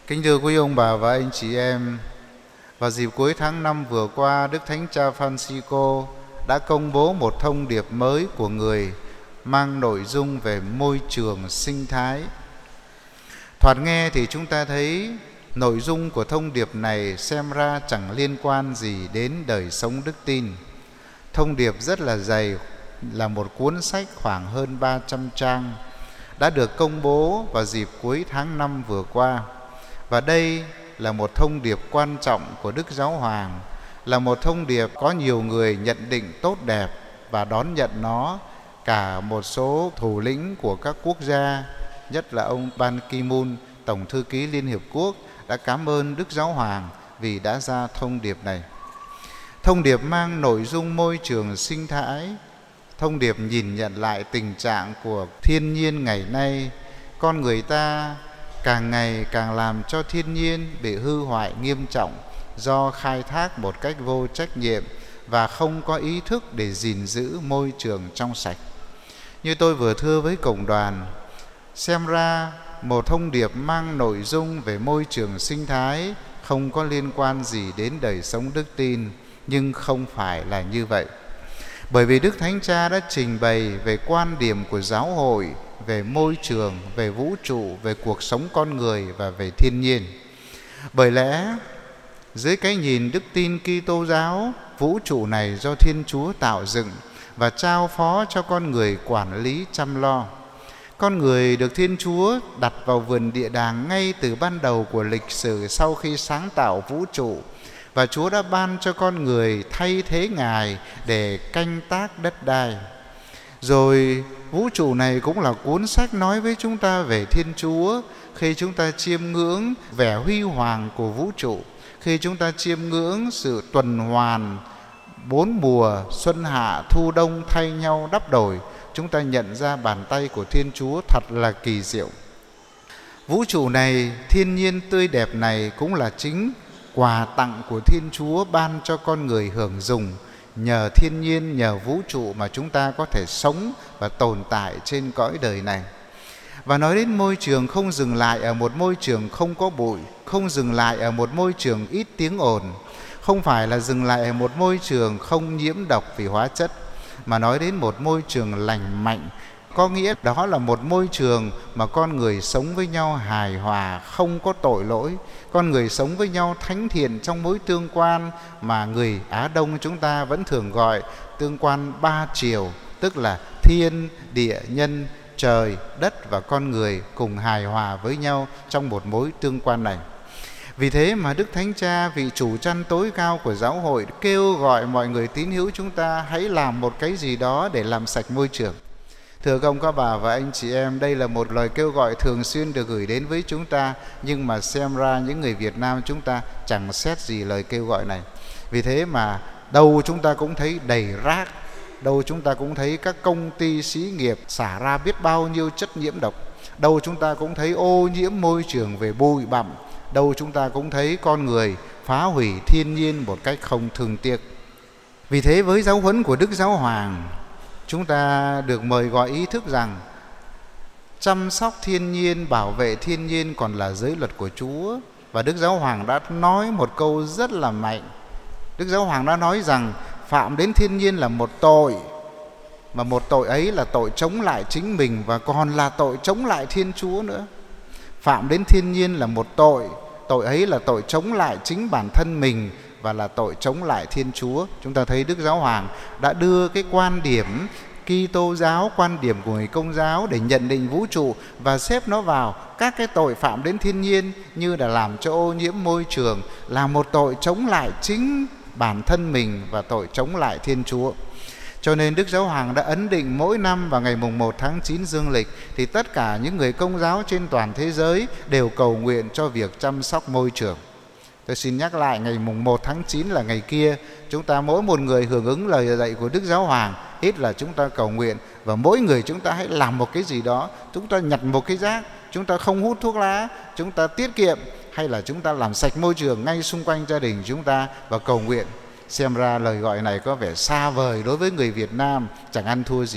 Kính thưa quý ông bà và anh chị em, vào dịp cuối tháng 5 vừa qua, Đức Thánh Cha Francisco đã công bố một thông điệp mới của Người mang nội dung về môi trường sinh thái. Thoạt nghe thì chúng ta thấy nội dung của thông điệp này xem ra chẳng liên quan gì đến đời sống đức tin. Thông điệp rất là dày, là một cuốn sách khoảng hơn 300 trang, đã được công bố vào dịp cuối tháng 5 vừa qua. Và đây là một thông điệp quan trọng của Đức Giáo Hoàng, là một thông điệp có nhiều người nhận định tốt đẹp và đón nhận nó. Cả một số thủ lĩnh của các quốc gia, nhất là ông Ban Ki-moon, Tổng thư ký Liên Hiệp Quốc, đã cảm ơn Đức Giáo Hoàng vì đã ra thông điệp này. Thông điệp mang nội dung môi trường sinh thái. Thông điệp nhìn nhận lại tình trạng của thiên nhiên ngày nay. Con người ta càng ngày càng làm cho thiên nhiên bị hư hoại nghiêm trọng do khai thác một cách vô trách nhiệm và không có ý thức để gìn giữ môi trường trong sạch. Như tôi vừa thưa với cộng đoàn, xem ra một thông điệp mang nội dung về môi trường sinh thái không có liên quan gì đến đời sống đức tin, nhưng không phải là như vậy. Bởi vì Đức Thánh Cha đã trình bày về quan điểm của giáo hội về môi trường, về vũ trụ, về cuộc sống con người và về thiên nhiên. Bởi lẽ dưới cái nhìn đức tin Kitô giáo, vũ trụ này do Thiên Chúa tạo dựng và trao phó cho con người quản lý chăm lo. Con người được Thiên Chúa đặt vào vườn địa đàng ngay từ ban đầu của lịch sử sau khi sáng tạo vũ trụ, và Chúa đã ban cho con người thay thế Ngài để canh tác đất đai. Rồi vũ trụ này cũng là cuốn sách nói với chúng ta về Thiên Chúa. Khi chúng ta chiêm ngưỡng vẻ huy hoàng của vũ trụ, khi chúng ta chiêm ngưỡng sự tuần hoàn 4 mùa xuân hạ thu đông thay nhau đắp đổi, chúng ta nhận ra bàn tay của Thiên Chúa thật là kỳ diệu. Vũ trụ này, thiên nhiên tươi đẹp này cũng là chính quà tặng của Thiên Chúa ban cho con người hưởng dùng. Nhờ thiên nhiên, nhờ vũ trụ mà chúng ta có thể sống và tồn tại trên cõi đời này. Và nói đến môi trường, không dừng lại ở một môi trường không có bụi, không dừng lại ở một môi trường ít tiếng ồn, không phải là dừng lại ở một môi trường không nhiễm độc vì hóa chất, mà nói đến một môi trường lành mạnh. Có nghĩa đó là một môi trường mà con người sống với nhau hài hòa, không có tội lỗi. Con người sống với nhau thánh thiện trong mối tương quan mà người Á Đông chúng ta vẫn thường gọi tương quan ba chiều, tức là thiên, địa, nhân, trời, đất và con người cùng hài hòa với nhau trong một mối tương quan này. Vì thế mà Đức Thánh Cha, vị chủ chăn tối cao của giáo hội, kêu gọi mọi người tín hữu chúng ta hãy làm một cái gì đó để làm sạch môi trường. Thưa các ông, các bà và anh chị em, đây là một lời kêu gọi thường xuyên được gửi đến với chúng ta, nhưng mà xem ra những người Việt Nam chúng ta chẳng xét gì lời kêu gọi này. Vì thế mà đâu chúng ta cũng thấy đầy rác, đâu chúng ta cũng thấy các công ty xí nghiệp xả ra biết bao nhiêu chất nhiễm độc, đâu chúng ta cũng thấy ô nhiễm môi trường về bụi bặm, đâu chúng ta cũng thấy con người phá hủy thiên nhiên một cách không thương tiếc. Vì thế với giáo huấn của Đức Giáo Hoàng, chúng ta được mời gọi ý thức rằng chăm sóc thiên nhiên, bảo vệ thiên nhiên còn là giới luật của Chúa. Và Đức Giáo Hoàng đã nói một câu rất là mạnh. Đức Giáo Hoàng đã nói rằng phạm đến thiên nhiên là một tội, mà một tội ấy là tội chống lại chính mình và còn là tội chống lại Thiên Chúa nữa. Phạm đến thiên nhiên là một tội, tội ấy là tội chống lại chính bản thân mình và là tội chống lại Thiên Chúa. Chúng ta thấy Đức Giáo Hoàng đã đưa cái quan điểm Kitô giáo, quan điểm của người Công giáo để nhận định vũ trụ và xếp nó vào các cái tội phạm đến thiên nhiên, như là làm cho ô nhiễm môi trường, là một tội chống lại chính bản thân mình và tội chống lại Thiên Chúa. Cho nên Đức Giáo Hoàng đã ấn định mỗi năm vào ngày mùng 1 tháng 9 dương lịch thì tất cả những người Công giáo trên toàn thế giới đều cầu nguyện cho việc chăm sóc môi trường. Tôi xin nhắc lại, ngày mùng 1 tháng 9 là ngày kia, chúng ta mỗi một người hưởng ứng lời dạy của Đức Giáo Hoàng, ít là chúng ta cầu nguyện, và mỗi người chúng ta hãy làm một cái gì đó. Chúng ta nhặt một cái rác, chúng ta không hút thuốc lá, chúng ta tiết kiệm, hay là chúng ta làm sạch môi trường ngay xung quanh gia đình chúng ta và cầu nguyện. Xem ra lời gọi này có vẻ xa vời đối với người Việt Nam, chẳng ăn thua gì.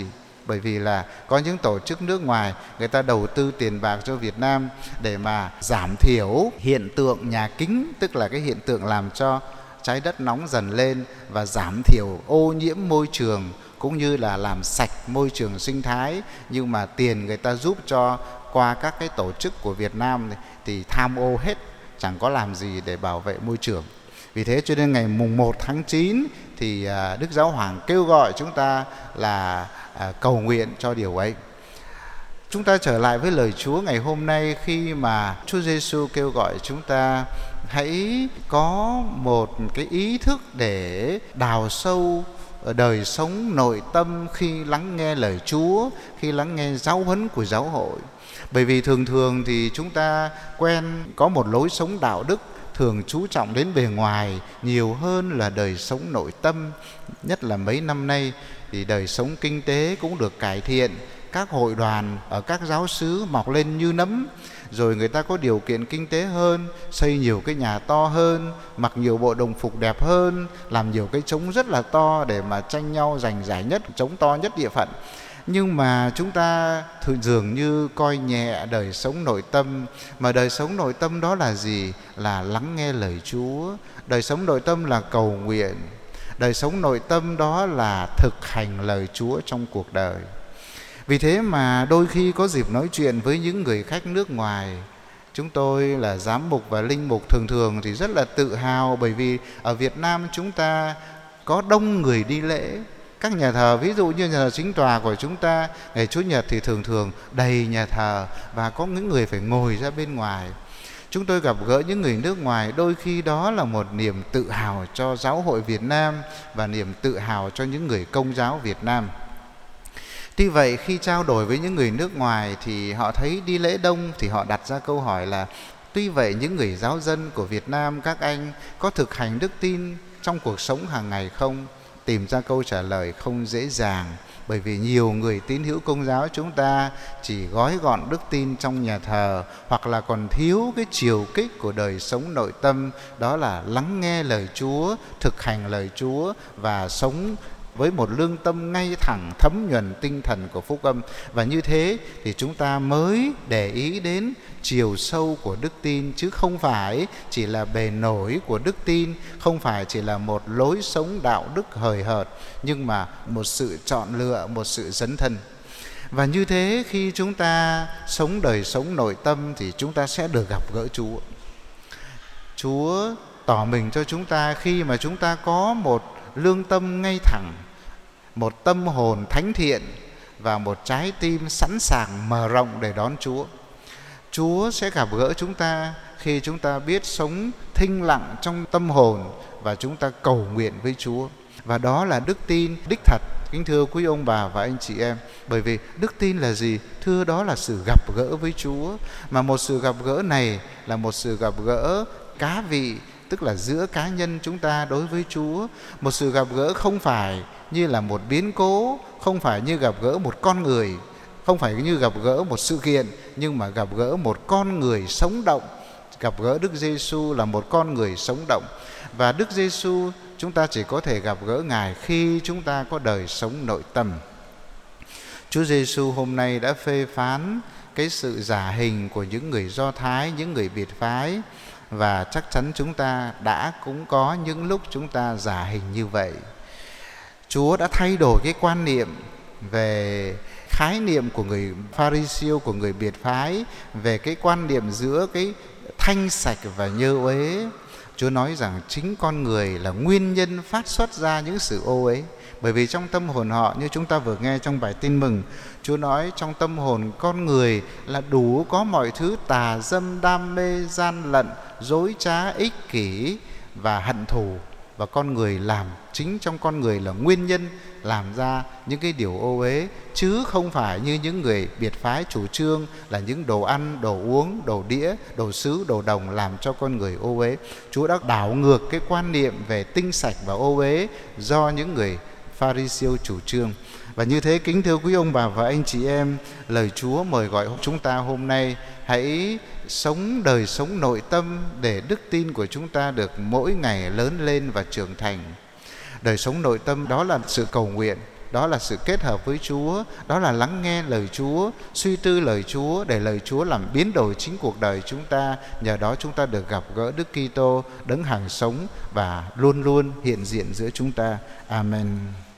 bởi vì là có những tổ chức nước ngoài người ta đầu tư tiền bạc cho Việt Nam để mà giảm thiểu hiện tượng nhà kính, tức là cái hiện tượng làm cho trái đất nóng dần lên, và giảm thiểu ô nhiễm môi trường cũng như là làm sạch môi trường sinh thái. Nhưng mà tiền người ta giúp cho qua các cái tổ chức của Việt Nam này, thì tham ô hết, chẳng có làm gì để bảo vệ môi trường. Vì thế cho nên ngày mùng 1 tháng 9 thì Đức Giáo Hoàng kêu gọi chúng ta là cầu nguyện cho điều ấy. Chúng ta trở lại với lời Chúa ngày hôm nay, khi mà Chúa Giêsu kêu gọi chúng ta hãy có một cái ý thức để đào sâu đời sống nội tâm khi lắng nghe lời Chúa, khi lắng nghe giáo huấn của giáo hội. Bởi vì thường thường thì chúng ta quen có một lối sống đạo đức thường chú trọng đến bề ngoài nhiều hơn là đời sống nội tâm. Nhất là mấy năm nay thì đời sống kinh tế cũng được cải thiện, các hội đoàn ở các giáo xứ mọc lên như nấm, rồi người ta có điều kiện kinh tế hơn, xây nhiều cái nhà to hơn, mặc nhiều bộ đồng phục đẹp hơn, làm nhiều cái trống rất là to để mà tranh nhau giành giải nhất, trống to nhất địa phận. Nhưng mà chúng ta dường như coi nhẹ đời sống nội tâm. Mà đời sống nội tâm đó là gì? Là lắng nghe lời Chúa. Đời sống nội tâm là cầu nguyện. Đời sống nội tâm đó là thực hành lời Chúa trong cuộc đời. Vì thế mà đôi khi có dịp nói chuyện với những người khách nước ngoài, chúng tôi là giám mục và linh mục thường thì rất là tự hào, bởi vì ở Việt Nam chúng ta có đông người đi lễ. Các nhà thờ, ví dụ như nhà thờ Chính Tòa của chúng ta, ngày Chủ nhật thì thường đầy nhà thờ, và có những người phải ngồi ra bên ngoài. Chúng tôi gặp gỡ những người nước ngoài, đôi khi đó là một niềm tự hào cho giáo hội Việt Nam và niềm tự hào cho những người Công giáo Việt Nam. Tuy vậy, khi trao đổi với những người nước ngoài thì họ thấy đi lễ đông, thì họ đặt ra câu hỏi là: tuy vậy những người giáo dân của Việt Nam các anh có thực hành đức tin trong cuộc sống hàng ngày không? Tìm ra câu trả lời không dễ dàng, bởi vì nhiều người tín hữu Công giáo chúng ta chỉ gói gọn đức tin trong nhà thờ, hoặc là còn thiếu cái chiều kích của đời sống nội tâm, đó là lắng nghe lời Chúa, thực hành lời Chúa và sống với một lương tâm ngay thẳng, thấm nhuần tinh thần của phúc âm. Và như thế thì chúng ta mới để ý đến chiều sâu của đức tin, chứ không phải chỉ là bề nổi của đức tin, không phải chỉ là một lối sống đạo đức hời hợt, nhưng mà một sự chọn lựa, một sự dấn thân. Và như thế khi chúng ta sống đời sống nội tâm thì chúng ta sẽ được gặp gỡ Chúa. Chúa tỏ mình cho chúng ta khi mà chúng ta có một lương tâm ngay thẳng, một tâm hồn thánh thiện và một trái tim sẵn sàng mở rộng để đón Chúa. Chúa sẽ gặp gỡ chúng ta khi chúng ta biết sống thinh lặng trong tâm hồn và chúng ta cầu nguyện với Chúa. Và đó là đức tin đích thật, kính thưa quý ông bà và anh chị em. Bởi vì đức tin là gì? Thưa, đó là sự gặp gỡ với Chúa. Mà một sự gặp gỡ này là một sự gặp gỡ cá vị, tức là giữa cá nhân chúng ta đối với Chúa. Một sự gặp gỡ không phải như là một biến cố, không phải như gặp gỡ một con người, không phải như gặp gỡ một sự kiện, nhưng mà gặp gỡ một con người sống động. Gặp gỡ Đức Giêsu là một con người sống động. Và Đức Giêsu chúng ta chỉ có thể gặp gỡ Ngài khi chúng ta có đời sống nội tâm. Chúa Giêsu hôm nay đã phê phán cái sự giả hình của những người Do Thái, những người biệt phái. Và chắc chắn chúng ta đã cũng có những lúc chúng ta giả hình như vậy. Chúa đã thay đổi cái quan niệm về khái niệm của người Pha-ri-siêu, của người biệt phái, về cái quan niệm giữa cái thanh sạch và nhơ uế. Chúa nói rằng chính con người là nguyên nhân phát xuất ra những sự ô uế. Bởi vì trong tâm hồn họ, như chúng ta vừa nghe trong bài tin mừng, Chúa nói trong tâm hồn con người là đủ có mọi thứ tà dâm, đam mê, gian lận, dối trá, ích kỷ và hận thù. Và con người làm, chính trong con người là nguyên nhân làm ra những cái điều ô uế, chứ không phải như những người biệt phái chủ trương là những đồ ăn, đồ uống, đồ đĩa, đồ sứ, đồ đồng làm cho con người ô uế. Chúa đã đảo ngược cái quan niệm về tinh sạch và ô uế do những người Pha-ri-siêu chủ trương. Và như thế, kính thưa quý ông bà và anh chị em, lời Chúa mời gọi chúng ta hôm nay hãy sống đời sống nội tâm để đức tin của chúng ta được mỗi ngày lớn lên và trưởng thành. Đời sống nội tâm đó là sự cầu nguyện, đó là sự kết hợp với Chúa, đó là lắng nghe lời Chúa, suy tư lời Chúa, để lời Chúa làm biến đổi chính cuộc đời chúng ta. Nhờ đó chúng ta được gặp gỡ Đức Kitô, đấng hằng sống và luôn luôn hiện diện giữa chúng ta. Amen.